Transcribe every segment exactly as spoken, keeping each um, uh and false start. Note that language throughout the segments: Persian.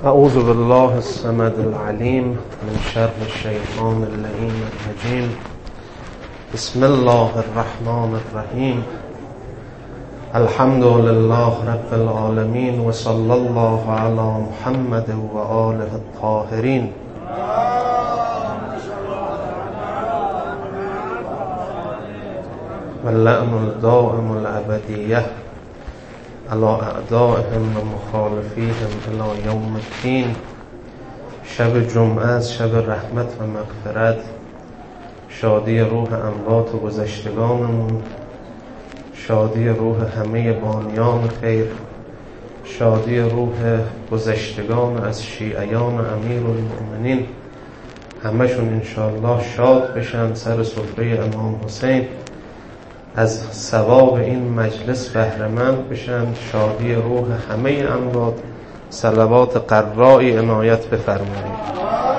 اعوذ بالله الصمد العلیم من شر الشیطان اللعین الرجیم. بسم الله الرحمن الرحیم. الحمد لله رب العالمین و صلی الله علی محمد و آله الطاهرین. و اللعن الدائم الابدیه علی اعدائهم و مخالفیهم الی یوم الدین. شب جمعه از شب رحمت و مغفرت، شادی روح اموات و گذشتگانمون، شادی روح همه بانیان خیر، شادی روح گذشتگان از شیعیان امیرالمؤمنین، همشون انشاءالله شاد بشن، سر سفره امام حسین از ثواب این مجلس بهره‌مند بشن، شادی روح همه اموات، صلوات قرایی عنایت بفرمایید.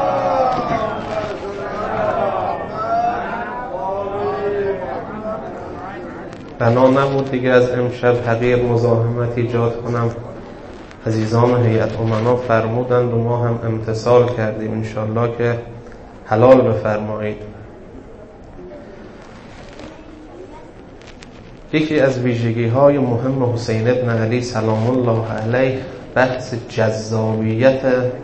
بنا نبود دیگه از امشب حقیر مزاحمت ایجاد کنم. عزیزان هیئت امنا فرمودند و ما هم امتثال کردیم، انشالله که حلال بفرمایید. یکی از ویژگی های مهم حسین ابن علی سلام الله علیه بحث جذابیت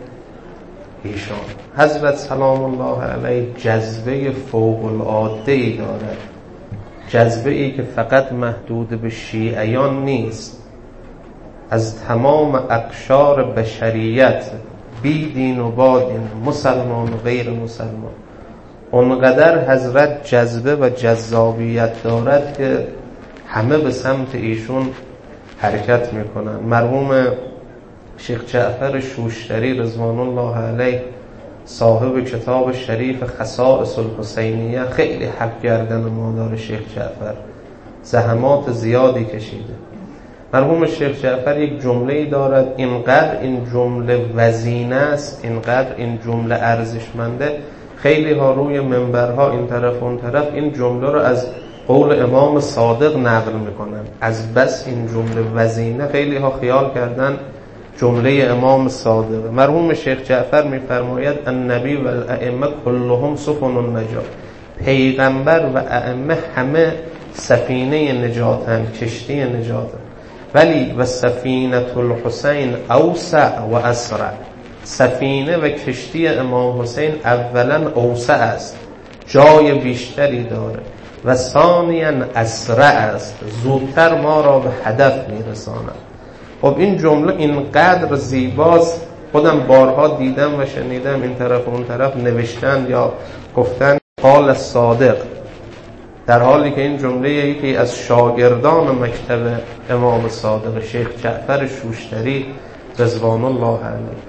ایشان. حضرت سلام الله علیه جذبه فوق العاده ای دارد، جذبه ای که فقط محدود به شیعیان نیست، از تمام اقشار بشریت، بی دین و با دین، مسلمان و غیر مسلمان. اونقدر حضرت جذبه و جذابیت دارد که همه به سمت ایشون حرکت میکنن. مرحوم شیخ جعفر شوشتری رضوان الله علیه صاحب کتاب شریف خصائص الحسینیه خیلی حق گردن مادر شیخ جعفر، زحمات زیادی کشیده. مرحوم شیخ جعفر یک جمله‌ای دارد، اینقدر این جمله وزینه است، اینقدر این جمله ارزشمنده، خیلی ها روی منبرها این طرف اون طرف این جمله رو از قول امام صادق نقل میکنن. از بس این جمله وزینه خیلی ها خیال کردن جمله امام صادق. مرحوم شیخ جعفر میفرماید النبی و الائمه كلهم سفن النجات. پیغمبر و ائمه همه سفینه نجاتن، کشتی نجاتن، ولی و سفینه الحسین اوسع و اسرع. سفینه و کشتی امام حسین اولا اوسع است، جای بیشتری داره، و ثانیاً اسرع است، زودتر ما را به هدف میرساند. خب این جمله اینقدر زیباست، خودم بارها دیدم و شنیدم این طرف و اون طرف نوشتن یا گفتن قال صادق، در حالی که این جمله یکی از شاگردان مکتب امام صادق شیخ جعفر شوشتری رضوان الله علیه.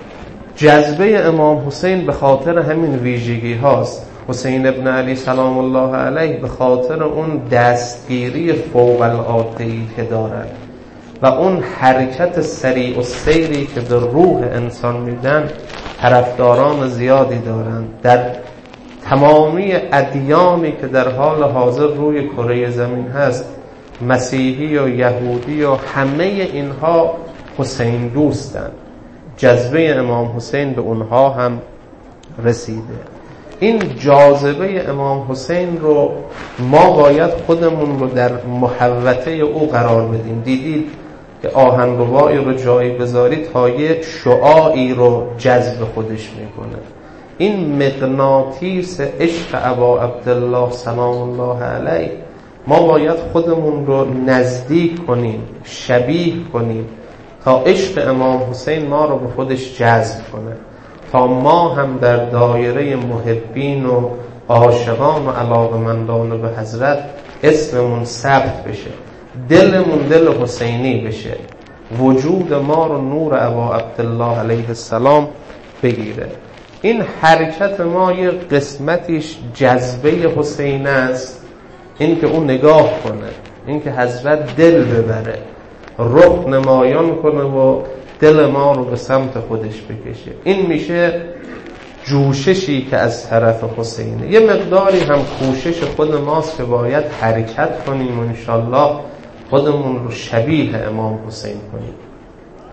جذبه امام حسین به خاطر همین ویژگی هاست. حسین ابن علی سلام الله علیه به خاطر اون دستگیری فوق العاده‌ای که دارد و اون حرکت سریع و سیری که به روح انسان میدن طرفداران زیادی دارند. در تمامی ادیانی که در حال حاضر روی کره زمین هست، مسیحی و یهودی و همه اینها حسین دوستند. جذبه امام حسین به اونها هم رسیده. این جاذبه امام حسین رو ما باید خودمون رو در محوطه او قرار بدیم. دیدید که آهنربایی رو جایی بذارید تا یه شعاعی رو جذب خودش میکنه. این مغناطیس عشق ابا عبدالله سلام الله علیه ما باید خودمون رو نزدیک کنیم، شبیه کنیم تا عشق امام حسین ما رو به خودش جذب کنه، تا ما هم در دایره محبین و عاشقان و علاقمندان به حضرت اسممون ثبت بشه، دلمون دل حسینی بشه، وجود ما رو نور ابا عبدالله علیه السلام بگیره. این حرکت ما یه قسمتیش جذبه حسین است، این که اون نگاه کنه، این که حضرت دل ببره، رخ نمایان کنه و دل ما رو به سمت خودش بکشه. این میشه جوششی که از طرف حسینه. یه مقداری هم کوشش خود ماست که باید حرکت کنیم و انشالله خودمون رو شبیه امام حسین کنیم.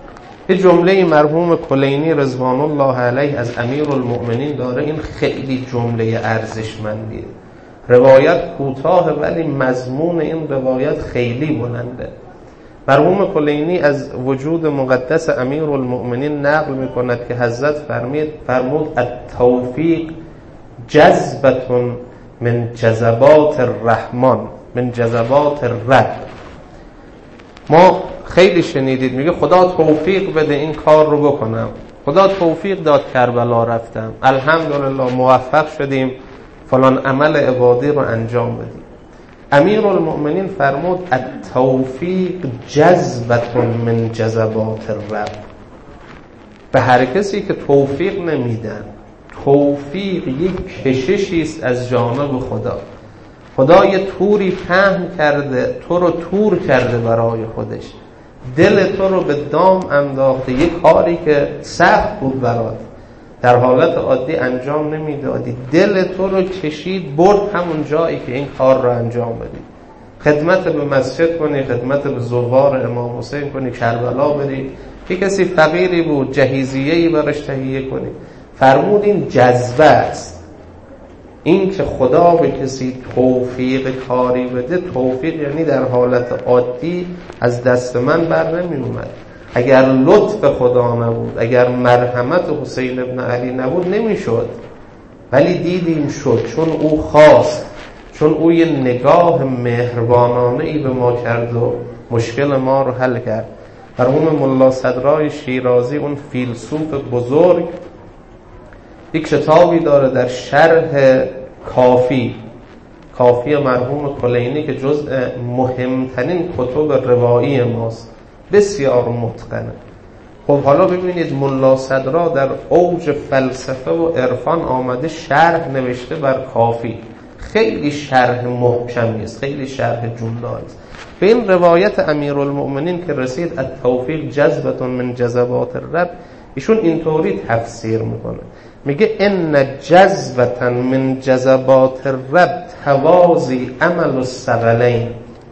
یه جمله مرحوم کلینی رضوان الله علیه از امیرالمؤمنین داره، این خیلی جمله ارزشمندیه. روایت کوتاه ولی مضمون این روایت خیلی بلنده. مرحوم کلینی از وجود مقدس امیرالمؤمنین نقل میکند که حضرت فرمید فرمود التوفیق جذبتون من جذبات الرحمن من جذبات الرب. ما خیلی شنیدید میگه خدا توفیق بده این کار رو بکنم، خدا توفیق داد کربلا رفتم، الحمدلله موفق شدیم فلان عمل عبادی رو انجام بدیم. امیرالمؤمنین فرمود التوفیق جذبتون من جذبات الرب. به هر کسی که توفیق نمیدن، توفیق یک کششی است از جانب خدا. خدا یه توری پهن کرده، تو رو تور کرده برای خودش، دل تو رو به دام انداخته، یه کاری که سخت بود برات، در حالت عادی انجام نمیدادی، دل تو رو کشید برد همون جایی که این کار رو انجام بدی. خدمت به مسجد کنی، خدمت به زوار امام حسین کنی، کربلا بری، یه کسی فقیری بود جهیزیه‌ای براش تهیه کنی. فرمود این جذبه است. این که خدا به کسی توفیق کاری بده، توفیق یعنی در حالت عادی از دست من بر نمی اومد. اگر لطف خدا نبود، اگر مرحمت حسین ابن علی نبود نمیشد، ولی دیدیم شد، چون او خواست، چون او یه نگاه مهربانانه ای به ما کرد و مشکل ما رو حل کرد. مرحوم ملا صدرای شیرازی، اون فیلسوف بزرگ، یک کتابی داره در شرح کافی کافی مرحوم کلینی که جزء مهمترین کتب روایی ماست، بسیار متقنه. خب حالا ببینید ملا صدرا در اوج فلسفه و عرفان آمده شرح نوشته بر کافی، خیلی شرح محکمی است، خیلی شرح جونداری است. به این روایت امیرالمؤمنین که رسید التوفیق جذبتون من جذبات الرب، ایشون اینطوری تفسیر میکنه، میگه ان جذبتن من جذبات الرب توازی عمل الثقلین.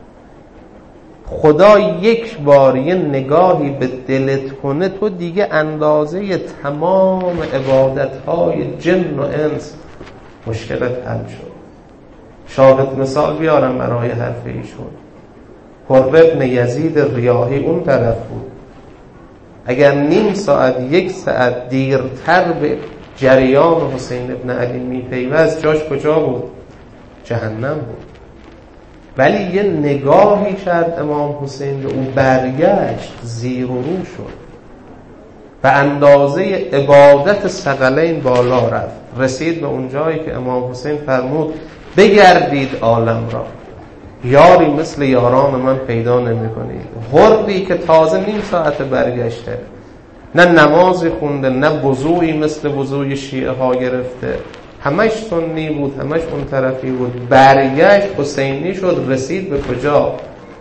خدا یک بار یه نگاهی به دلت کنه، تو دیگه اندازه تمام عبادتهای جن و انس مشکلت حل شد. شاهد مثال بیارم برای حرف ایشون. حر ابن یزید ریاحی اون طرف بود، اگر نیم ساعت یک ساعت دیرتر به جریان حسین ابن علی میپیوست، جاش کجا بود؟ جهنم بود. ولی یه نگاهی کرد امام حسین به او، برگشت، زیر و رو شد، به اندازه عبادت ثقلین بالا رفت، رسید به اون جایی که امام حسین فرمود بگردید عالم را، یاری مثل یاران من پیدا نمی کنید. حری که تازه نیم ساعت برگشته، نه نمازی خونده، نه وضوعی مثل وضوع شیعه ها گرفته، همش سنی بود، همش اون طرفی بود، برگشت حسینی شد، رسید به کجا؟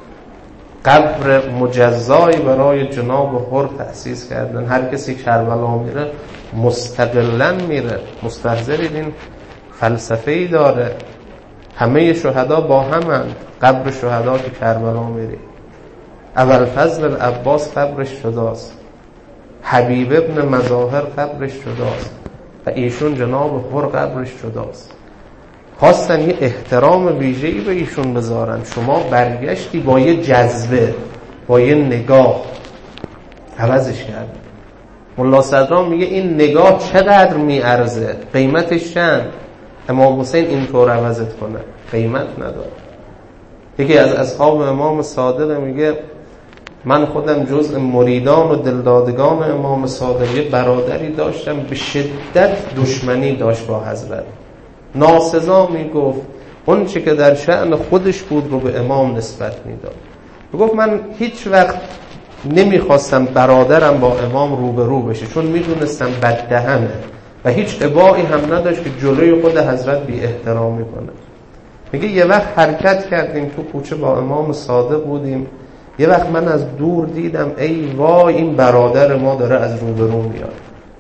قبر مجزایی برای جناب حر تأسیس کردن. هر کسی کربلا میره مستقلن میره، مستحضرید این فلسفه‌ای داره. همه شهدا با همند، قبر شهدا که کربلا میری، ابوالفضل العباس قبرش جداست، حبیب ابن مظاهر قبرش جداست و ایشون جناب حر قبرش جداست. خواستن یه احترام ویژه‌ای به ایشون بذارن، شما برگشتی با یه جذبه، با یه نگاه عوضش کرد. ملا صدرا میگه این نگاه چقدر میارزه، قیمتش چند؟ امام حسین اینطور عوضت کنه، قیمت نداره. یکی از اصحاب امام صادق میگه من خودم جزء مریدان و دلدادگان امام صادق، یه برادری داشتم به شدت دشمنی داشت با حضرت، ناسزا میگفت، اون چی که در شأن خودش بود رو به امام نسبت میداد. میگفت من هیچ وقت نمیخواستم برادرم با امام روبرو بشه، چون میدونستم بددهنه و هیچ ابایی هم نداشت که جلوی خود حضرت بی احترامی کنه. میگه یه وقت حرکت کردیم تو کوچه با امام صادق بودیم، یه وقت من از دور دیدم ای وای این برادر ما داره از روبرو میاد.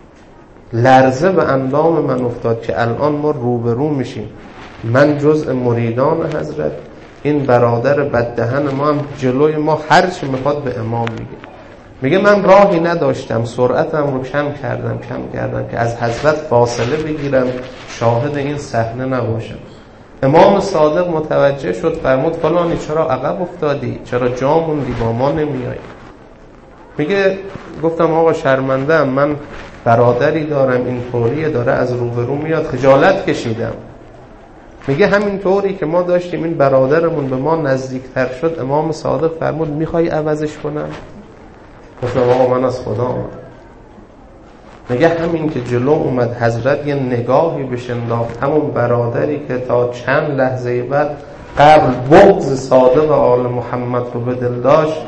لرزه به اندام من افتاد که الان ما روبرو میشیم، من جزء مریدان حضرت، این برادر بددهن ما هم جلوی ما هر چی میخواد به امام میگه. میگه من راهی نداشتم، سرعتم رو کم کردم کم کردم که از حضرت فاصله بگیرم، شاهد این صحنه نباشم. امام صادق متوجه شد، فرمود فلانی چرا عقب افتادی؟ چرا جا موندی؟ با ما نمیای؟ میگه گفتم آقا شرمنده‌ام، من برادری دارم این طوریه، داره از روبرو میاد، خجالت کشیدم. میگه همین طوری که ما داشتیم این برادرمون به ما نزدیکتر شد، امام صادق فرمود میخوای عوضش کنم؟ گفتم آقا من از خدا آمد. میگه همین که جلو اومد حضرت یه نگاهی بهش انداخت، همون برادری که تا چند لحظه بعد قبل بغض صادق آل محمد رو به دل داشت،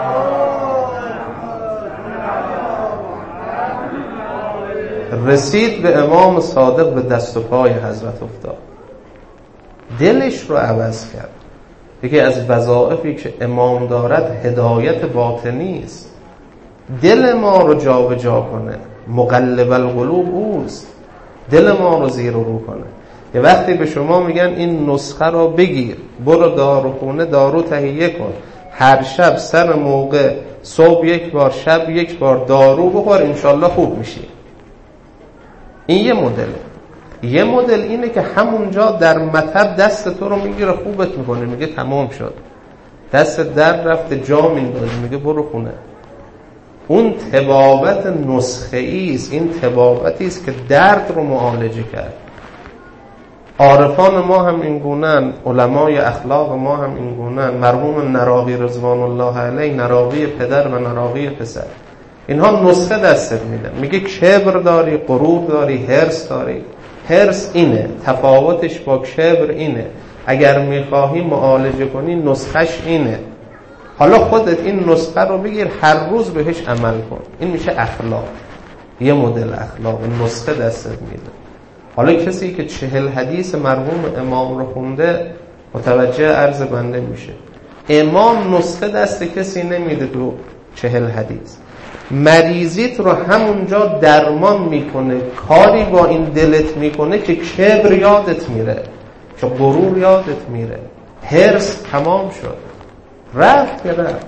رسید به امام صادق، به دست و پای حضرت افتاد، دلش رو عوض کرد. یکی از وظایفی که امام دارد هدایت باطنی است، دل ما رو جا به جا کنه. مقلب القلوب اوست، دل ما رو زیر و رو کنه. یه وقتی به شما میگن این نسخه رو بگیر، برو داروخونه دارو تهیه کن، هر شب سر موقع، صبح یک بار شب یک بار دارو بخور، انشالله خوب میشی. این یه مدل. یه مدل اینه که همونجا در مطب دست تو رو میگیره، خوبت میکنه، میگه تمام شد، دست در رفته، جا میندازه، میگه برو خونه. اون طبابت نسخه‌ای است، این طبابتی است که درد رو معالجه کرد. عارفان ما هم این گونه‌اند، علمای اخلاق ما هم این گونه‌اند. مرحوم نراقی رضوان الله علیه، نراقی پدر و نراقی پسر، اینها نسخه دستت میدن. میگه کبر داری، غرور داری، حرص داری. حرص اینه، تفاوتش با کبر اینه. اگر میخواهی معالجه کنی نسخش اینه. حالا خودت این نسخه رو بگیر، هر روز بهش عمل کن. این میشه اخلاق، یه مدل اخلاق، نسخه دستت میده. حالا کسی که چهل حدیث مرحوم امام رو خونده متوجه عرض بنده میشه. امام نسخه دست کسی نمیده تو چهل حدیث. مریضیت رو همونجا درمان میکنه، کاری با این دلت میکنه که کبر یادت میره، که غرور یادت میره، حرص تمام شد، رفت که رفت.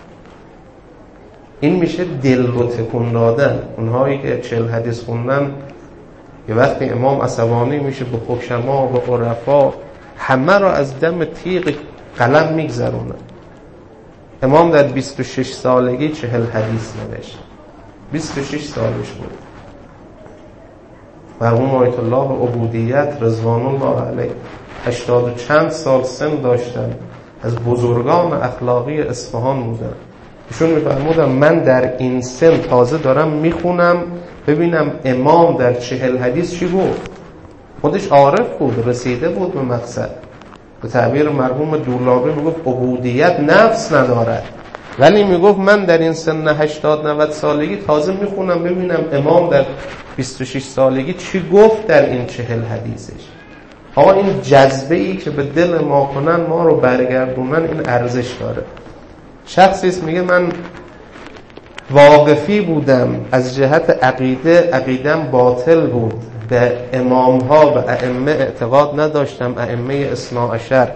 این میشه دل رو تکون دادن. اونهایی که چهل حدیث خوندن، یه وقتی امام عصبانی میشه به حکما، به عرفا، همه رو از دم تیغ قلم میگذرونه. امام در بیست و شش سالگی چهل حدیث نوشت، بیست و شش سالش بود. مرحوم آیت الله عبودیت رضوان الله علیه هشتاد و چند سال سن داشتن، از بزرگان اخلاقی اصفهان بودن. ایشون میفرمودن من در این سن تازه دارم میخونم ببینم امام در چهل حدیث چی گفت. خودش عارف بود، رسیده بود به مقصد. به تعبیر مرحوم دولابی میگفت عبودیت نفس ندارد، ولی میگفت من در این سن هشتاد نود سالگی تازه میخونم ببینم امام در بیست و شش سالگی چی گفت در این چهل حدیثش. آقا این جذبه ای که به دل ما کنن، ما رو برگردونن، این ارزش داره. شخصی است میگه من واقفی بودم از جهت عقیده، عقیدم باطل بود، به امام ها و ائمه اعتقاد نداشتم، ائمه اثنا عشر.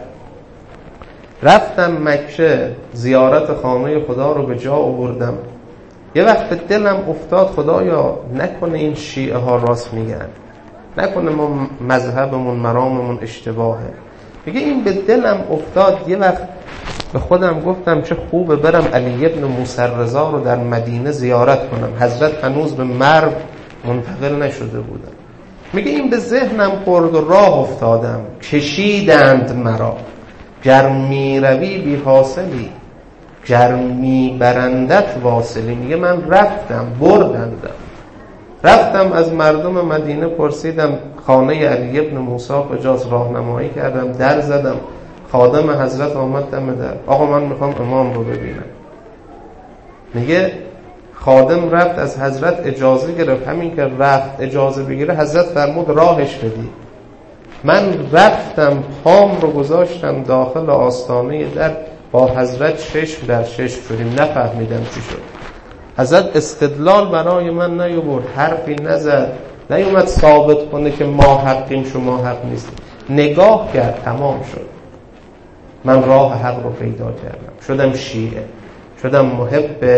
رفتم مکه، زیارت خانه خدا رو به جا آوردم. یه وقت به دلم افتاد خدایا نکنه این شیعه ها راست میگن، نکنه ما مذهبمون مراممون اشتباهه. میگه این به دلم افتاد. یه وقت به خودم گفتم چه خوبه برم علی ابن موسی رضا رو در مدینه زیارت کنم. حضرت هنوز به مرو منتقل نشده بودن. میگه این به ذهنم خورد و راه افتادم، کشیدند مرا، گر می روی بی حاصلی، گر می برندت واصلی. میگه من رفتم، بردندم. رفتم از مردم مدینه پرسیدم خانه علی ابن موسی کجاست، راهنمایی کردم، در زدم، خادم حضرت آمد دم در. آقا من میخوام امام رو ببینم. میگه خادم رفت از حضرت اجازه گرفت. همین که رفت اجازه بگیره حضرت فرمود راهش بدی. من رفتم، پام رو گذاشتم داخل آستانه در، با حضرت چشم در چشم شدیم، نفهمیدم چی شد. حضرت استدلال برای من نیاورد، حرفی نزد، نیومد ثابت کنه که ما حقیم شما حق نیستیم. نگاه کرد، تمام شد. من راه حق رو پیدا کردم، شدم شیعه، شدم محب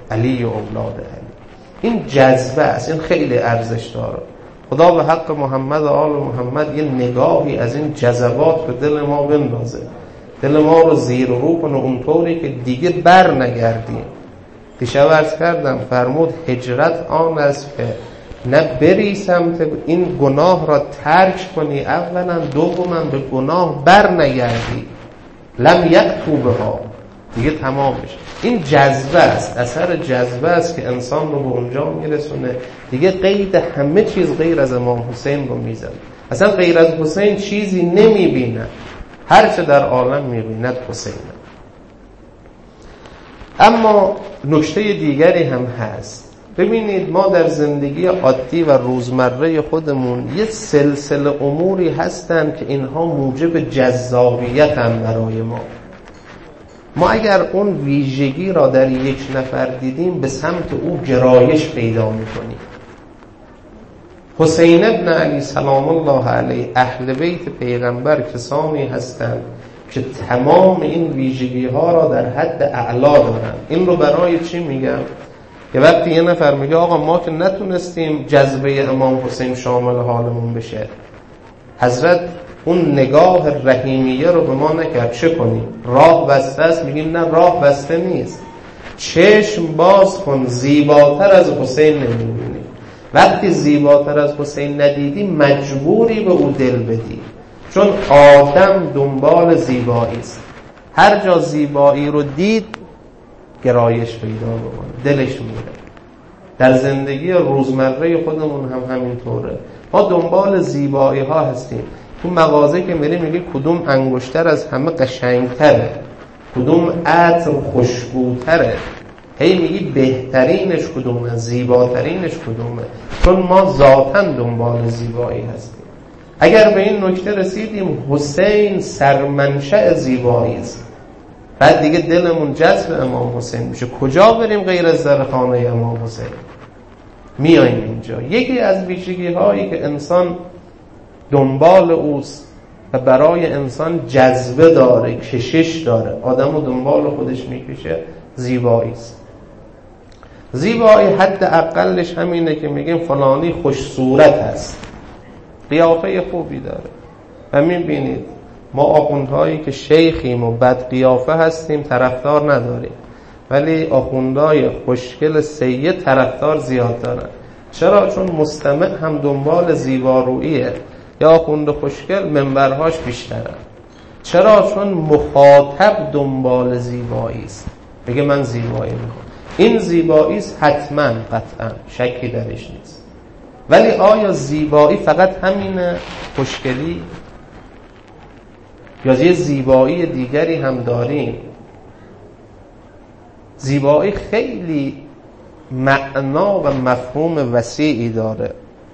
علی و اولاد علی. این جذبه است، این خیلی ارزش داره. خدا به حق محمد و آل محمد یه نگاهی از این جذبات به دل ما بندازه، دل ما رو زیر و رو کنه اونطوری که دیگه بر نگردیم. دیشب عرض کردم فرمود هجرت آن است که نه بری سمت این گناه را ترک کنی اولا، دوما به گناه بر نگردی، لم یکتوبه ها، دیگه تمامش. این جذبه است، اثر جذبه است که انسان رو به اونجا میرسونه دیگه قید همه چیز غیر از امام حسین رو میزنه. اصلا غیر از حسین چیزی نمیبینه، هرچه در عالم میبیند حسینه. اما نکته دیگری هم هست. ببینید ما در زندگی عادی و روزمره خودمون یه سلسله اموری هستن که اینها موجب جذابیت هم برای ما. ما اگر اون ویژگی را در یک نفر دیدیم به سمت او گرایش پیدا میکنیم. حسین ابن علی سلام الله علیه، اهل بیت پیغمبر کسانی هستند که تمام این ویژگی ها را در حد اعلا دارن. این رو برای چی میگم؟ که وقتی یه نفر میگه آقا ما که نتونستیم جذبه امام حسین شامل حالمون بشه، حضرت اون نگاه رحیمیه رو به ما نکرد، چه کنیم؟ راه بسته است. میگیم نه، راه بسته نیست. چشم باز کن، زیباتر از حسین نمیبینی. وقتی زیباتر از حسین ندیدی مجبوری به او دل بدی، چون آدم دنبال زیبایی است. هر جا زیبایی رو دید گرایش پیدا بکنه، دلش میره. در زندگی روزمره خودمون هم همینطوره. ما دنبال زیبایی ها هستیم. تو مغازه که میری میگی کدوم انگشتر از همه قشنگتره، کدوم عطر خوشبوتره، هی میگی بهترینش کدومه، زیباترینش کدومه، چون ما ذاتاً دنبال زیبایی هستیم. اگر به این نکته رسیدیم حسین سرمنشأ زیبایی است، بعد دیگه دلمون جذب امام حسین میشه. کجا بریم غیر از در خانه امام حسین؟ میاییم اینجا. یکی از ویژگی هایی که انسان دنبال اوست و برای انسان جذبه داره، کشش داره، آدمو دنبال خودش میکشه، زیبایی است. زیبایی حد اقلش همینه که میگیم فلانی خوش صورت است، قیافه خوبی داره. و میبینید ما آخوندهایی که شیخیم و بد قیافه هستیم طرفدار نداریم، ولی آخوندهای خوشگل سید طرفدار زیاد دارن. چرا؟ چون مستمع هم دنبال زیباروییه. یا آخوند خوشگل منبرهاش بیشترن. چرا؟ چون مخاطب دنبال زیبایی است، میگه من زیبایی میخوام. این زیبایی است حتما، قطعا، شکی درش نیست. ولی آیا زیبایی فقط همینه، خوشگلی؟ یا یه زیبایی دیگری هم داریم؟ زیبایی خیلی معنا و مفهوم وسیعی داره.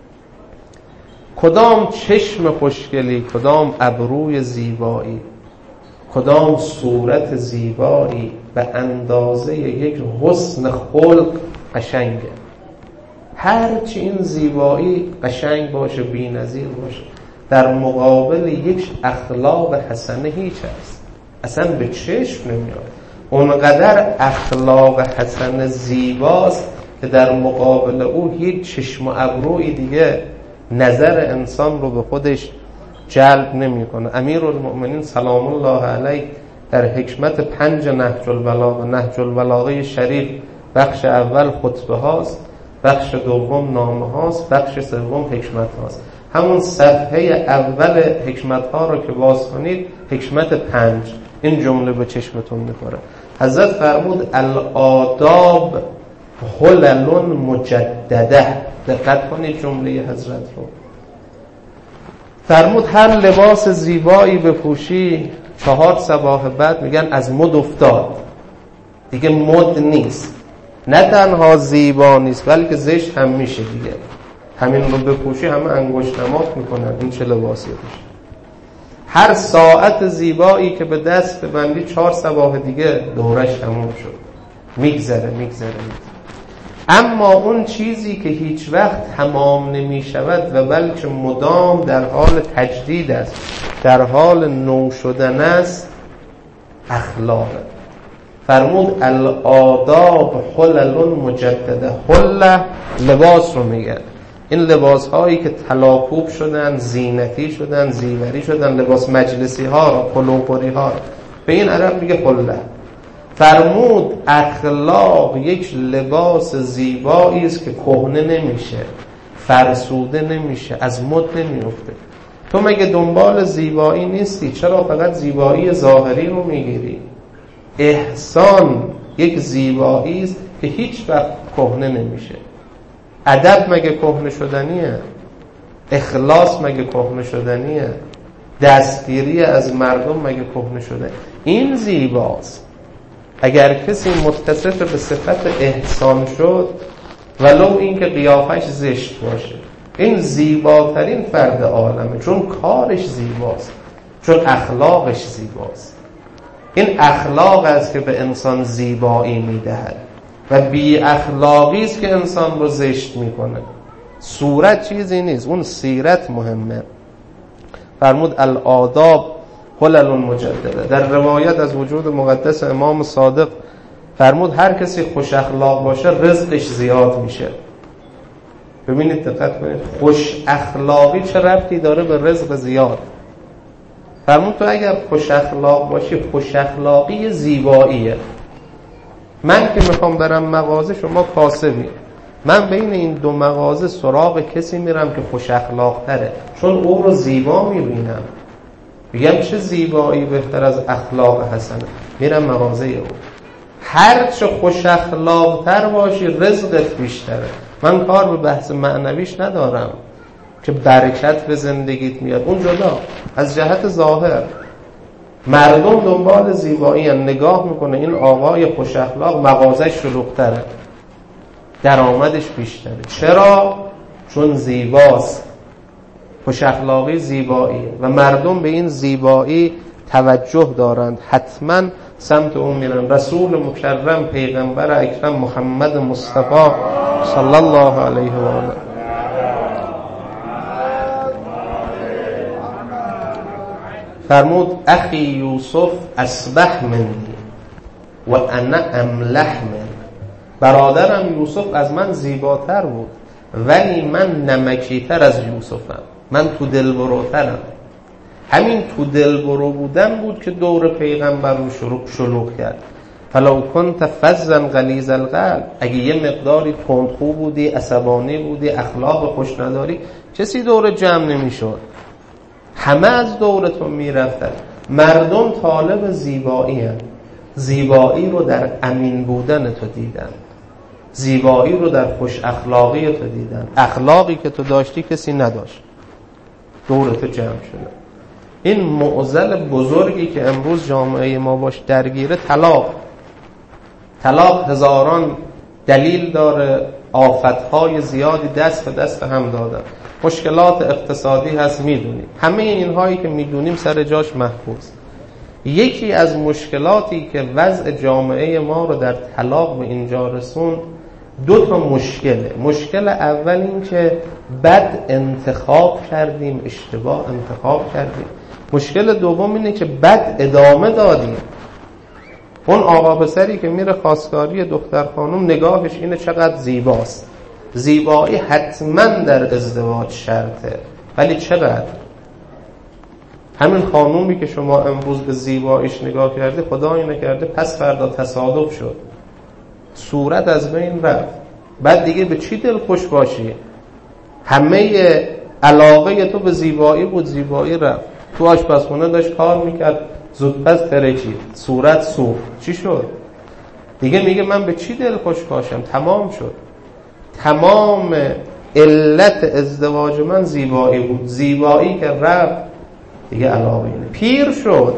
کدام چشم خوشگلی، کدام ابروی زیبایی، کدام صورت زیبایی به اندازه یک حسن خلق قشنگه. هرچی این زیبایی قشنگ باشه، بی‌نظیر باشه، در مقابل یک اخلاق حسنه هیچ هست، اصلا به چشم نمیاد. اونقدر اخلاق حسنه زیباست که در مقابل او هیچ چشم و ابروی دیگه نظر انسان رو به خودش جلب نمیکنه. امیرالمؤمنین سلام الله علیه در حکمت پنج نهج البلاغه، نهج البلاغه شریف، بخش اول خطبه هاست، بخش دوم نامه هاست، بخش سوم حکمت هاست. همون صفحه اول حکمت ها رو که باز کنید، حکمت پنج، این جمله به چشمتون میخوره. حضرت فرمود الآداب حلل مجدده. دقت کنید جمله حضرت رو. فرمود هر لباس زیبایی بپوشی چهار صباح بعد میگن از مد افتاد، دیگه مد نیست. نه تنها زیبا نیست بلکه زشت هم میشه دیگه. همین رو بپوشی همه انگشت نماد میکنن این چه لباسی بپوشی. هر ساعت زیبایی که به دست ببندی چهار صباح دیگه دورش تموم شد، میگذره میگذره. اما اون چیزی که هیچ وقت تمام نمی شود و بلکه مدام در حال تجدید است، در حال نو شدن است، اخلاقه. فرمود الآداب حلل مجدده. حله لباس رو میگه، این لباس هایی که طلاکوب شدن، زینتی شدن، زیوری شدن، لباس مجلسی ها را، پلوپوری ها را، به این عرب میگه حله. فرمود اخلاق یک لباس زیبایی است که کهنه نمیشه، فرسوده نمیشه، از مد نمیفته. تو مگه دنبال زیبایی نیستی؟ چرا فقط زیبایی ظاهری رو میگیری؟ احسان یک زیبایی است که هیچ وقت کهنه نمیشه. ادب مگه کهنه شدنیه؟ اخلاص مگه کهنه شدنیه؟ دستگیری از مردم مگه کهنه شده؟ این زیباست. اگر کسی متصف به صفت احسان شد، ولو این که قیافش زشت باشه، این زیباترین فرد عالمه، چون کارش زیباست، چون اخلاقش زیباست. این اخلاق است که به انسان زیبایی میدهد و بی اخلاقی است که انسان رو زشت میکنه. صورت چیزی نیست، اون سیرت مهمه. فرمود الآداب حلل مجدده. در روایت از وجود مقدس امام صادق فرمود هر کسی خوش اخلاق باشه رزقش زیاد میشه. ببینید دقت کنید، خوش اخلاقی چه ربطی داره به رزق زیاد؟ فرمود تو اگر خوش اخلاق باشی، خوش اخلاقی زیباییه. من که میخوام برم مغازه، شما کاسبی، من بین این دو مغازه سراغ کسی میرم که خوش اخلاق تره، چون او رو زیبا میبینم، میگم چه زیبایی بهتر از اخلاق حسنه، میرم مغازه او. هر چه خوش اخلاق تر باشی رزقت بیشتره. من کار به بحث معنویش ندارم که برکت به زندگیت میاد، اون جدا. از جهت ظاهر مردم دنبال زیبایی هم، نگاه میکنه این آقای خوش اخلاق مغازش شلوغ‌تره، درآمدش بیشتره. چرا؟ چون زیباست. خوش اخلاقی زیباییه و مردم به این زیبایی توجه دارند، حتما سمت اون میرن. رسول مکرم پیغمبر اکرم محمد مصطفی صلی الله علیه و آله فرمود اخی یوسف اصبح منی و انا املح من. برادرم یوسف از من زیباتر بود ولی من نمکیتر از یوسفم، من تو دلبروترم. همین تو دلبرو بودن بود که دور پیغمبر رو شروع شلوغ کرد. فلو کنت فظا غلیظ القلب، اگه یه مقداری تندخو بودی، عصبانی بودی، اخلاق خوش نداری، کسی دور جمع نمیشد، همه از دورتون میرفتن. مردم طالب زیبایی هستند. زیبایی رو در امین بودن تو دیدن، زیبایی رو در خوش اخلاقی تو دیدن. اخلاقی که تو داشتی کسی نداشت، دور تو جمع شده. این معضل بزرگی که امروز جامعه ما باش درگیره، طلاق. طلاق هزاران دلیل داره، آفتهای زیادی دست به دست هم دادن. مشکلات اقتصادی هست، میدونیم. همه اینهایی که میدونیم سر جاش محفوظ. یکی از مشکلاتی که وضع جامعه ما رو در طلاق به اینجا رسون، دو تا مشکله. مشکل اول این که بد انتخاب کردیم، اشتباه انتخاب کردیم. مشکل دوم اینه که بد ادامه دادیم. اون آقا پسری که میره خواستگاری دختر خانم، نگاهش اینه چقدر زیباست. زیبایی حتما در ازدواج شرطه، ولی چقدر؟ همین خانومی که شما امروز به زیباییش نگاه کردی، خدایی نکرده پس فردا تصادف شد، صورت از بین رفت، بعد دیگه به چی دل خوش باشی؟ همه علاقه تو به زیبایی بود، زیبایی رفت. تو آشپزخونه داشت کار میکرد، زودپس ترکید، صورت سوخت، چی شد؟ دیگه میگه من به چی دل خوش باشم؟ تمام شد. تمام علت ازدواج من زیبایی بود، زیبایی که رفت دیگه علاقه اینه. پیر شد،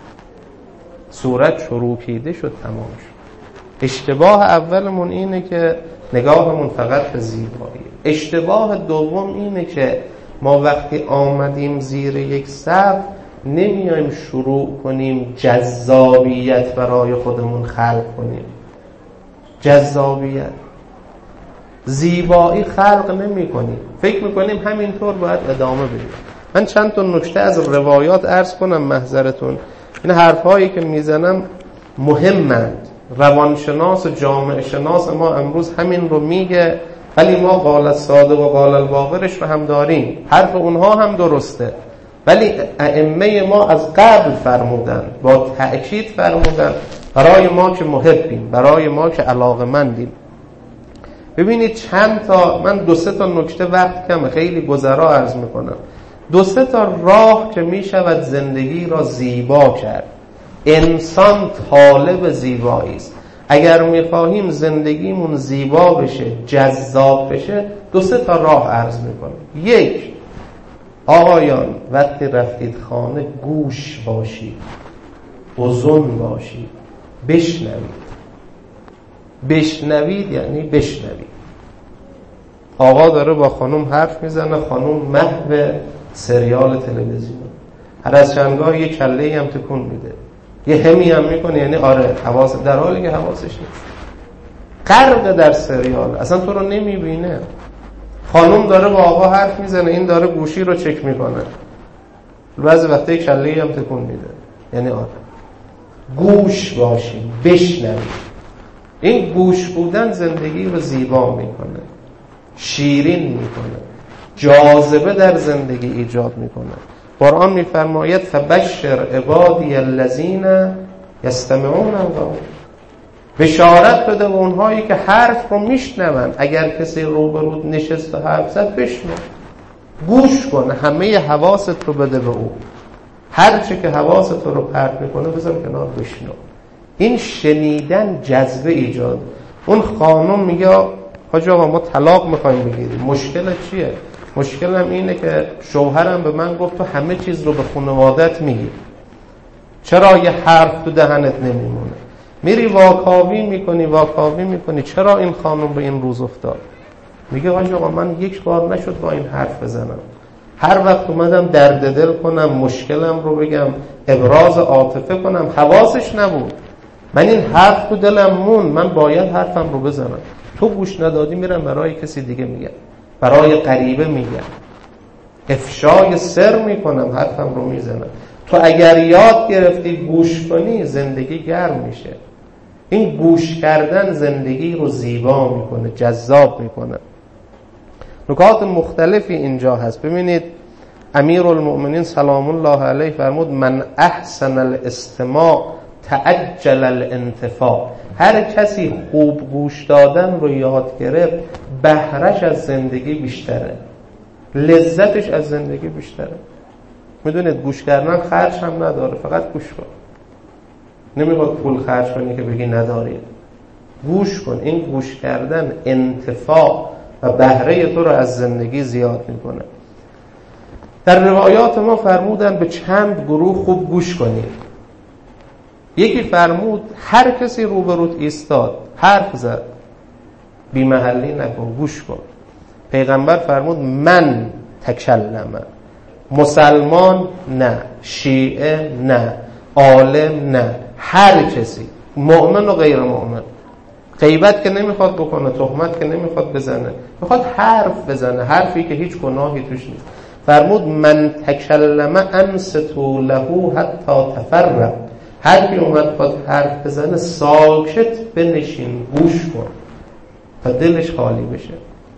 صورت چروکیده شد، تمام شد. اشتباه اولمون اینه که نگاهمون فقط به زیبایی. اشتباه دوم اینه که ما وقتی آمدیم زیر یک سقف نمیایم شروع کنیم جذابیت برای خودمون خلق کنیم. جذابیت، زیبایی خلق نمی کنیم، فکر میکنیم همینطور باید ادامه بدیم. من چند تا نکته از روایات عرض کنم محضرتون. این حرفایی که میزنم مهمند روانشناس و جامعه شناس ما امروز همین رو میگه، ولی ما قال الصادق و قال الباقرش رو هم داریم، حرف اونها هم درسته، ولی ائمه ما از قبل فرمودن، با تأکید فرمودن برای ما که محبیم، برای ما که علاقمندیم. ببینید چند تا، من دو سه تا نکته، وقت کمه خیلی گذرا عرض میکنم، دو سه تا راه که میشود زندگی را زیبا کرد. انسان طالب زیبایی است. اگر میخواهیم زندگیمون زیبا بشه، جذاب بشه، دو سه تا راه عرض میکنم. یک، آقایان وقتی رفتید خانه گوش باشید، اذن باشید، بشنوید. بشنوید یعنی بشنوید. آقا داره با خانم حرف میزنه، خانم محو سریال تلویزیون، هر از چندگاه یه کله‌ای هم تکون میده، یه همی هم میکنه، یعنی آره حواس، در حالی که حواسش نیست، غرق در سریال، اصلا تو رو نمیبینه. خانم داره با آقا حرف میزنه، این داره گوشی رو چک میکنه، بعضی وقتا یک کله‌ای هم تکون میده، یعنی آره. گوش باشید، بشنوید. این گوش بودن زندگی رو زیبا میکنه، شیرین میکنه، جاذبه در زندگی ایجاد میکنه. قرآن میفرماید فبشر عبادی الذین یستمعون القول، بشارت بده به اونهایی که حرف رو میشنون. اگر کسی روبرود نشست و حرف زد، بشنو، گوش کن، همه حواست رو بده به او، هر چی که حواست رو پرت میکنه بذار کنار، بشنو. این شنیدن جذبه ایجاد. اون خانم میگه حاج آقا ما طلاق میخوایم بگیریم، مشکل چیه؟ مشکلم اینه که شوهرم به من گفت تو همه چیز رو به خانوادت میگی، چرا یه حرف تو دهنت نمیمونه؟ میری واکاوی میکنی واکاوی میکنی چرا این خانم به این روز افتاد؟ میگه حاج آقا من یک بار نشد با این حرف بزنم، هر وقت اومدم درد دل کنم، مشکلم رو بگم، ابراز عاطفه کنم، حواسش نبود، من این حرف تو دلم مون، من باید حرفم رو بزنم، تو گوش ندادی، میرم برای کسی دیگه میگم، برای غریبه میگم، افشای سر میکنم، حرفم رو میزنم. تو اگر یاد گرفتی گوش کنی، زندگی گرم میشه. این گوش کردن زندگی رو زیبا میکنه، جذاب میکنه. نکات مختلفی اینجا هست. ببینید امیرالمؤمنین سلام الله علیه فرمود من احسن الاستماع تعجل الانتفاع. هر کسی خوب گوش دادن رو یاد گرفت، بهرش از زندگی بیشتره، لذتش از زندگی بیشتره. میدونید گوش کردن خرج هم نداره، فقط گوش کن. نمیخواد پول خرج کنی که بگی نداری، گوش کن. این گوش کردن انتفاع و بهره تو رو از زندگی زیاد میکنه. در روایات ما فرمودن به چند گروه خوب گوش کنید. یکی فرمود هر کسی روبروت ایستاد حرف زد، بی محلی نکن، گوش کن. پیغمبر فرمود من تکلم، مسلمان نه، شیعه نه، عالم نه، هر کسی، مؤمن و غیر مؤمن. غیبت که نمیخواد بکنه، تهمت که نمیخواد بزنه، میخواد حرف بزنه، حرفی که هیچ گناهی توش نیست. فرمود من تکلم انصتوا له حتی تفرق. هر کی اومد خود حرف بزنه ساکت بنشین، گوش کن تا دلش خالی بشه.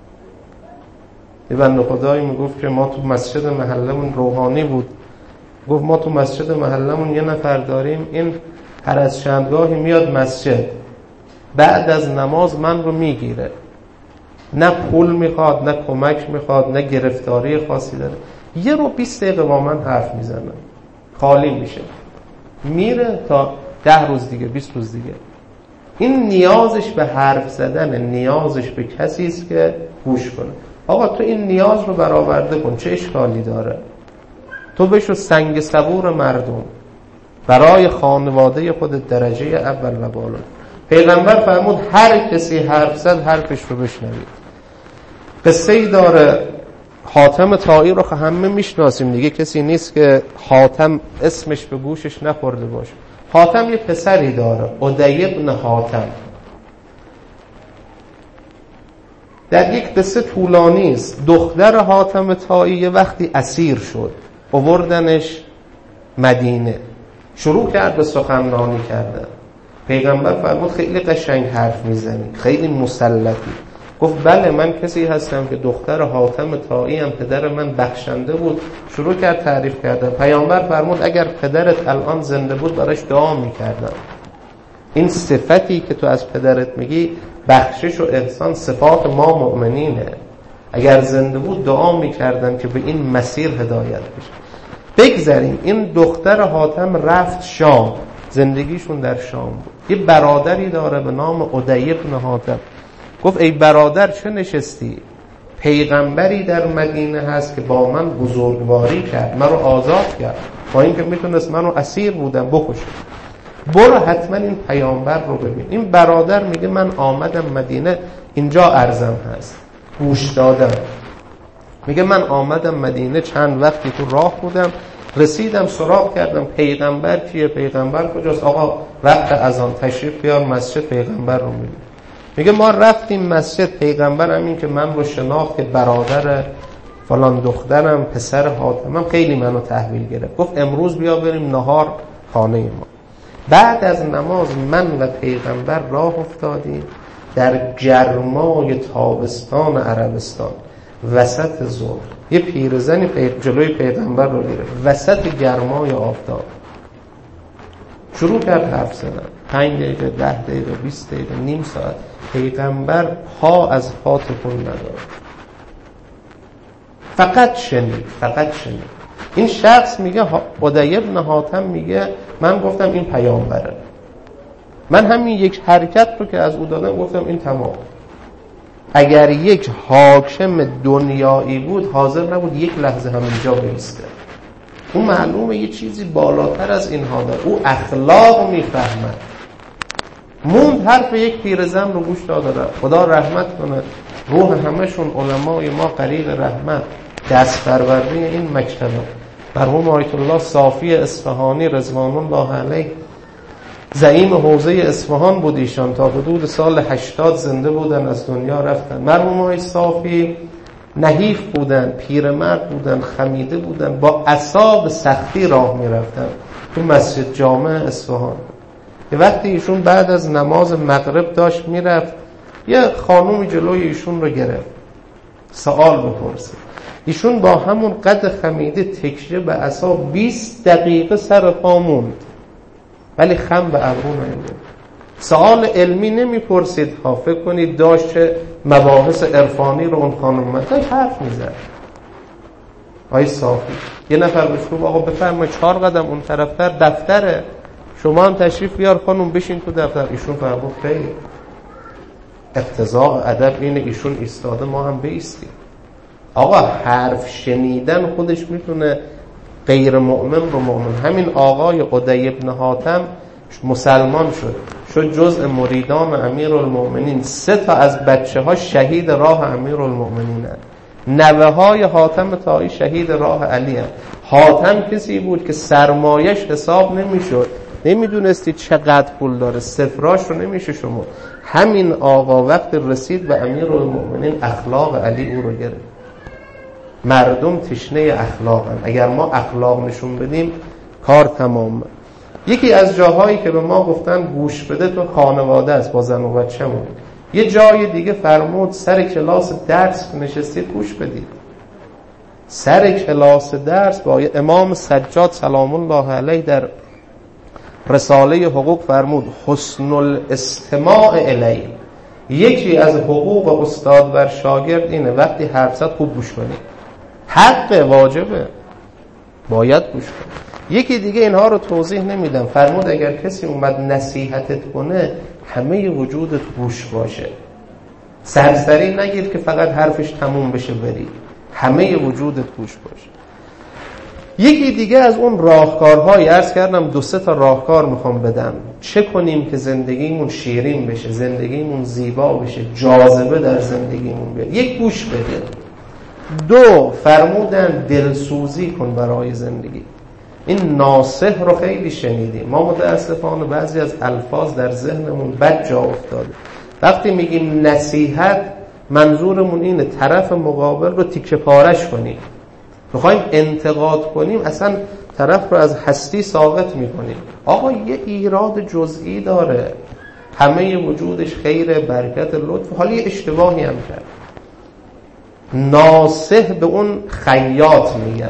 یه بنده خدایی میگفت که ما تو مسجد محلمون روحانی بود، گفت ما تو مسجد محلمون یه نفر داریم، این هر از چندگاهی میاد مسجد، بعد از نماز من رو میگیره، نه پول میخواد، نه کمک میخواد، نه گرفتاری خاصی داره، یه رو بیست دقیقه با من حرف میزنه، خالی میشه، میره تا ده روز دیگه، بیست روز دیگه. این نیازش به حرف زدن، نیازش به کسی است که گوش کنه. آقا تو این نیاز رو برآورده کن، چه اشکالی داره؟ تو بشو سنگ صبور مردم، برای خانواده خودت درجه اول و بالا. پیغمبر فرمود هر کسی حرف زد حرفش رو بشنوید. قصه‌ای داره حاتم طایی رو همه میشناسیم دیگه، کسی نیست که حاتم اسمش به گوشش نخورده باشه. حاتم یه پسری داره، عدی ابن حاتم. در یک قصه طولانی است، دختر حاتم طایی یه وقتی اسیر شد، آوردنش مدینه، شروع کرد به سخنرانی کردن. پیغمبر فرمود خیلی قشنگ حرف میزنی، خیلی مسلطی. گفت بله من کسی هستم که دختر حاتم طایی ام، پدر من بخشنده بود. شروع کرد تعریف کردن. پیامبر فرمود اگر پدرت الان زنده بود براش دعا میکردم. این صفتی که تو از پدرت میگی، بخشش و احسان، صفات ما مؤمنینه. اگر زنده بود دعا میکردم که به این مسیر هدایت بشه. بگذاریم این دختر حاتم رفت شام، زندگیشون در شام بود. یه برادری داره به نام عدی بن حاتم. گفت ای برادر چه نشستی؟ پیغمبری در مدینه هست که با من بزرگواری کرد، من رو آزاد کرد، با اینکه میتونست من رو اسیر بودم بکشه. برو حتما این پیامبر رو ببین. این برادر میگه من آمدم مدینه، اینجا عرضم هست، گوش دادم. میگه من آمدم مدینه، چند وقتی تو راه بودم، رسیدم سراغ کردم پیغمبر کیه، پیغمبر کجاست؟ آقا وقت اذان تشریف بیار مسجد، پیغمبر رو میبینی. میگه ما رفتیم مسجد، پیغمبر همین که من رو شناخت که برادر فلان دخترم پسر حاتمم، خیلی منو تحویل گرفت. گفت امروز بیا بریم نهار خانه ما. بعد از نماز من و پیغمبر راه افتادیم در گرمای تابستان عربستان، وسط ظهر. یه پیرزنی پی... جلوی پیغمبر رو گرفت وسط گرمای آفتاب، شروع کرد حرف زدن. پنج دقیقه، ده دقیقه، بیست دقیقه، نیم ساعت. پیغمبر پا از پا تکون نداد، فقط شنید، فقط شنید. این شخص میگه، عدی بن حاتم میگه من گفتم این پیامبره. من همین یک حرکت رو که از او دادم گفتم این تمام. اگر یک حاکم دنیایی بود حاضر نبود یک لحظه هم اینجا بایسته. اون معلومه یه چیزی بالاتر از اینها داره. او اخلاق میفهمه. موند حرف یک پیرزن رو گوش داده. خدا رحمت کنه روح همشون علمای ما غریق رحمت، دست پرورده این مکتبه. مرحوم آیت الله صافی اصفهانی رضوان الله علیه زعیم حوزه اصفهان بود. ایشان تا حدود سال هشتاد زنده بودن، از دنیا رفتن. مرحوم آقای صافی نحیف بودن، پیرمرد بودن، خمیده بودن، با عصا به سختی راه می رفتن تو مسجد جامع اصفهان. یه وقتی ایشون بعد از نماز مغرب داشت می رفت، یه خانومی جلوی ایشون رو گرفت سوال بپرسید. ایشون با همون قد خمیده تکیه به عصا بیست دقیقه سر پا موند، ولی خم به ابرو نمی‌گرفت. سوال علمی نمیپرسید ها، فکر کنید داشت مباحث عرفانی رو اون خانم مدای حرف میزد. آی صافی یه نفر بهش گفت آقا بفرمایید چهار قدم اون طرفتر دفتره، شما هم تشریف بیار خانم بشین تو دفتر. ایشون فرمود خیر، اقتضاء ادب اینه ایشون ایستاده ما هم بایستیم. آقا حرف شنیدن خودش میتونه غیر مؤمن رو مؤمن. همین آقای عدی بن حاتم مسلمان شد، شد جزء مریدان امیرالمؤمنین. سه تا از بچه ها شهید راه امیرالمؤمنین هست. نوه های حاتم طایی شهید راه علی هست. حاتم کسی بود که سرمایش حساب نمیشد، نمیدونستی چقدر پول داره، صفراش رو نمیشه شما. همین آقا وقت رسید به امیرالمؤمنین اخلاق علی او رو گرفت. مردم تشنه اخلاقن، اگر ما اخلاق نشون بدیم کار تمام. یکی از جاهایی که به ما گفتن گوش بده تو خانواده است با زن و بچه‌مون، یه جای دیگه فرمود سر کلاس درس نشستید گوش بدید. سر کلاس درس با امام سجاد سلام الله علیه در رساله حقوق فرمود حسن الاستماع الیه. یکی از حقوق استاد بر شاگرد اینه وقتی حرف زد خوب گوش کنید. حق واجبه، باید گوش کنید. یکی دیگه اینها رو توضیح نمیدم، فرمود اگر کسی اومد نصیحتت کنه همه وجودت گوش باشه، سرسری نگیر که فقط حرفش تموم بشه بری، همه وجودت گوش باشه. یکی دیگه از اون راهکارهای عرض کردم دو سه تا راهکار میخوام بدم چه کنیم که زندگیمون شیرین بشه، زندگیمون زیبا بشه، جاذبه در زندگیمون بیاد. یک گوش بده. دو فرمودن دلسوزی کن برای زندگی. این ناصح رو خیلی شنیدیم، ما متاسفانه بعضی از الفاظ در ذهنمون بد جا افتاده. وقتی میگیم نصیحت منظورمون اینه طرف مقابل رو تیکه پارش کنیم، میخوایم انتقاد کنیم اصلا طرف رو از هستی ساقط میکنیم. آقا یه ایراد جزئی داره، همه وجودش خیر، برکت، لطف، حالا یه اشتباهی هم کرد. ناصح به اون خیاط میگن.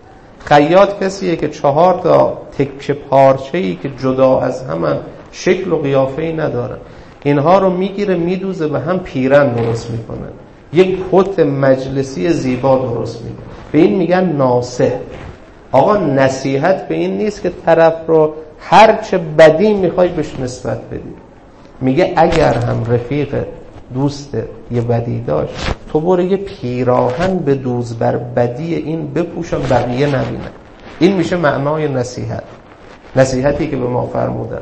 خیاط کسیه که چهار تا تکه پارچه‌ای که جدا از هم شکل و قیافه‌ای ندارن، اینها رو میگیره میدوزه و هم پیرن درست میکنه، یک کت مجلسی زیبا درست میکنه. به این میگن ناصح. آقا نصیحت به این نیست که طرف رو هر چه بدی میخوای بهش نسبت بدی. میگه اگر هم رفیق دوست یه بدی داشت، تو برو یه پیراهن به دوز بر بدی این بپوشن بقیه نبینن. این میشه معنای نصیحت. نصیحتی که به ما فرمودن،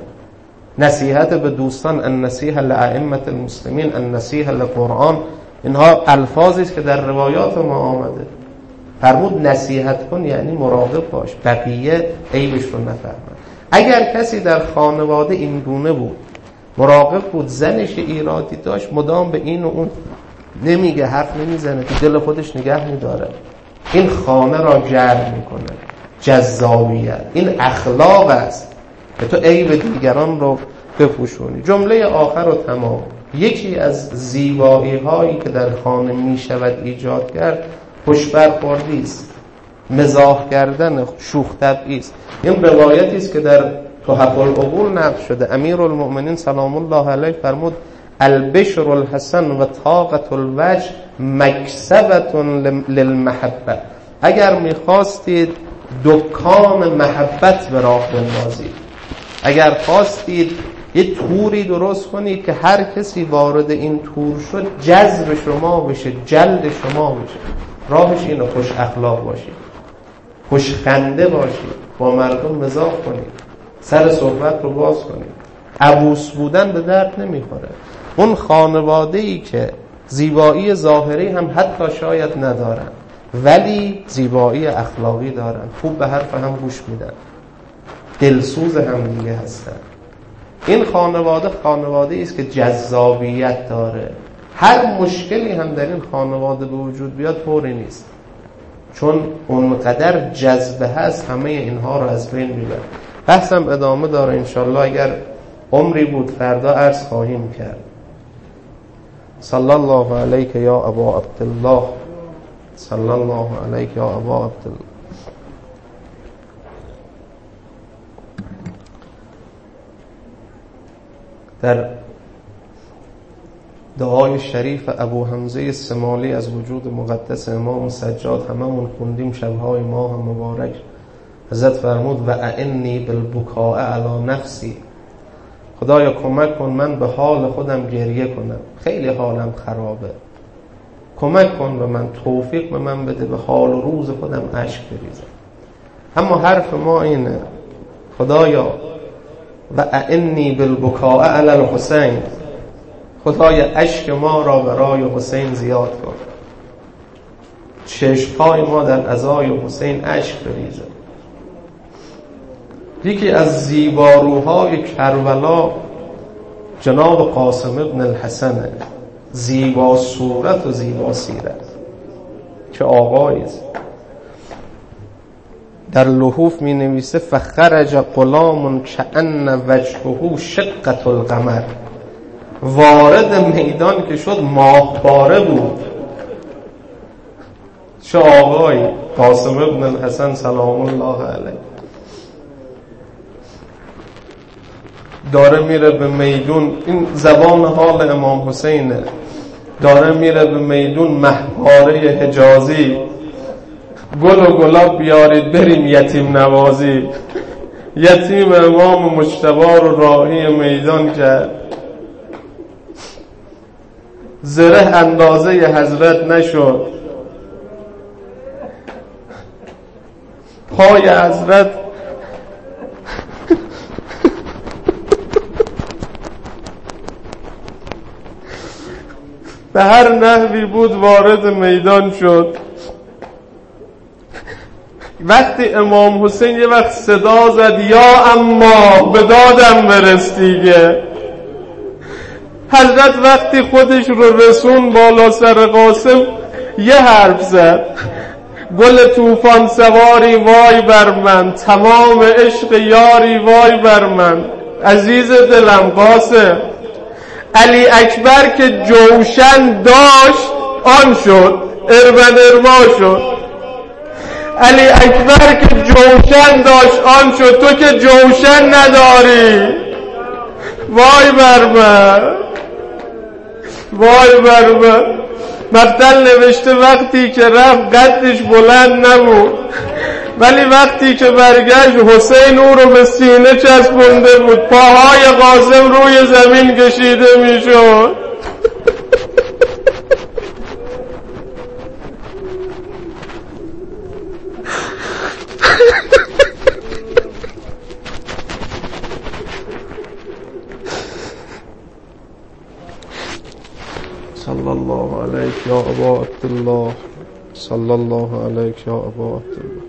نصیحت به دوستان، النصیحه لائمه المسلمین، النصیحه للقرآن، اینها الفاظی است که در روایات ما آمده. فرمود نصیحت کن یعنی مراقب باش بقیه عیبش رو نفهمن. اگر کسی در خانواده این گونه بود، مراقب بود، زنش ایرادی داشت، مدام به این و اون نمیگه، حرف نمیزنه، تو دل خودش نگه میداره، این خانه را جر میکنه. جذابیت این اخلاق است که تو عیب دیگران رو بپوشونی. جمله آخر و تمام. یکی از زیبایی هایی که در خانه میشود ایجاد کرد خوش برخوردی است، مزاح کردن، شوخ طبعی است. این روایتی است که در تحف العقول نقل شده. امیرالمؤمنین سلام الله علیه فرمود البشر الحسن و طاقت الوجه مکسبة للمحبه. اگر میخواستید دکان محبت به راه بندازید، اگر خواستید یه توری درست کنید که هر کسی وارد این تور شد جذب شما بشه، جلد شما بشه، راهش اینه خوش اخلاق باشید، خوش خنده باشید، با مردم مزاح کنید، سر صحبت رو باز کنید. عبوس بودن به درد نمیخوره. اون خانواده‌ای که زیبایی ظاهری هم حتی شاید ندارن ولی زیبایی اخلاقی دارن، خوب به حرف هم گوش میدن، دلسوز هم دیگه هستن، این خانواده خانواده است که جذابیت داره. هر مشکلی هم در این خانواده به وجود بیاد طوری نیست، چون اونقدر جذبه هست همه اینها رو از بین میبره. بحثم ادامه داره انشالله، اگر عمری بود فردا عرض خواهیم کرد. صلی الله علیک یا ابا عبدالله، صلی الله علیک یا ابا عبدالله. در دعای شریف ابو حمزه سمالی از وجود مقدس امام سجاد هممون خوندیم شبهای ماه مبارک. حضرت فرمود و اعنی بالبکاء علی نفسی، خدایا کمک کن من به حال خودم گریه کنم، خیلی حالم خرابه، کمک کن به من، توفیق به من بده به حال و روز خودم اشک بریزم. اما حرف ما اینه خدایا و اعنی بالبکاء علی الحسین، خدای اشک ما را برای حسین زیاد کن، چشمهای ما در عزای حسین اشک بریزه. یکی از زیباروهای کربلا جناب قاسم ابن الحسن، زیبا صورت و زیبا سیرت، چه آقایی است. در لحوف می نویسه فخرج غلام کأن وجهه شقة القمر، وارد میدان که شد ماهواره بود. چه آقایی قاسم ابن الحسن سلام الله علیه. داره میره به میدون، این زبان حال امام حسینه، داره میره به میدون مهپاره حجازی، گل و گلاب بیارید بریم یتیم نوازی. یتیم امام مجتبی رو راهی میدان کرد، زره اندازه حضرت نشد، پای حضرت به هر نحوی بود وارد میدان شد. وقتی امام حسین یه وقت صدا زد یا اما به دادم برس دیگه، حضرت وقتی خودش رو رسون بالا سر قاسم یه حرف زد، گل طوفان سواری وای بر من، تمام عشق یاری وای بر من. عزیز دلم قاسم، علی اکبر که جوشن داشت آن شد، اربن ارما شد. علی اکبر که جوشن داشت آن شد، تو که جوشن نداری وای بر من، وای بر من. مقتل نوشته وقتی که رفت قدش بلند نبود، ولی وقتی که برگشت حسین او رو به سینه چسبونده بود، پاهای قاسم روی زمین کشیده میشد. صلی الله علیک یا ابا عبدالله، صلی الله علیک یا ابا عبدالله.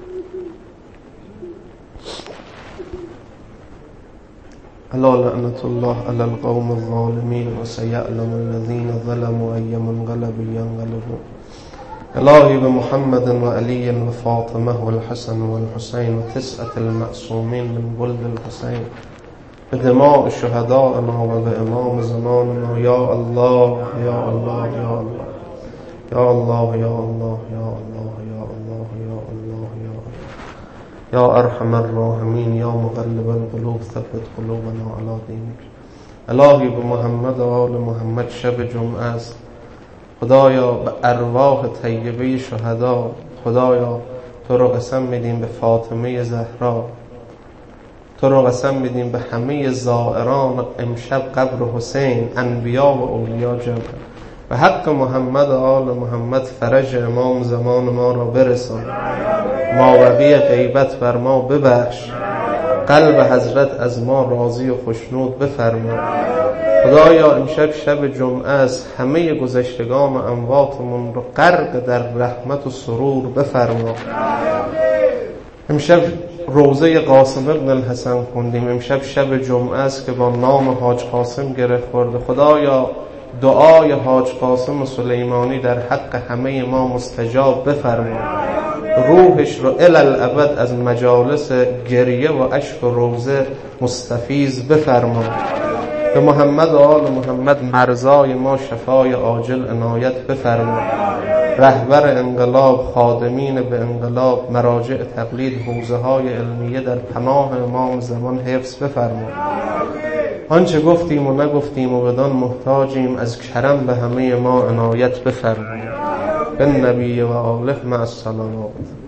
الا لعنت الله علی القوم الظالمین و سیعلم الذین ظلموا ای منقلب ینقلبون. الهی بمحمد و علی و فاطمه و الحسن و الحسین و تسعة المعصومین من ولد الحسین، بدماء شهدائنا و به امام زماننا. یا الله یا الله یا الله یا الله یا الله یا الله یا الله یا الله یا الله یا ارحم الراحمین یا مقلب القلوب ثبت قلوبنا علی دینک. الهی به محمد و آل محمد شب جمعه است. خدایا به ارواح طیبه شهدا، خدایا تو رو قسم میدیم به فاطمه زهرا، تو رو قسم میدیم به همه زائران امشب قبر حسین، انبیا و اولیا جمع. و حق محمد و آل محمد فرج امام زمان ما را برسان، ماوقی غیبت بر ما ببخش، قلب حضرت از ما راضی و خوشنود بفرما. خدایا امشب شب جمعه است، همه گذشتگان و امواتمون رو غرق در رحمت و سرور بفرما. امشب روزه قاسم ابن الحسن خوندیم، امشب شب جمعه است که با نام حاج قاسم گره خورده. خدایا دعای حاج قاسم سلیمانی در حق همه ما مستجاب بفرما، روحش رو الی الابد از مجالس گریه و اشک و روزه مستفیض بفرما. به محمد و آل محمد مرزای ما شفای عاجل عنایت بفرما. رهبر انقلاب، خادمین به انقلاب، مراجع تقلید، حوزه های علمیه در پناه امام زمان حفظ بفرما. آنچه گفتیم و نگفتیم و بدان محتاجیم، از کرم به همه ما عنایت بفرما. به نبی و آله مع السلامات.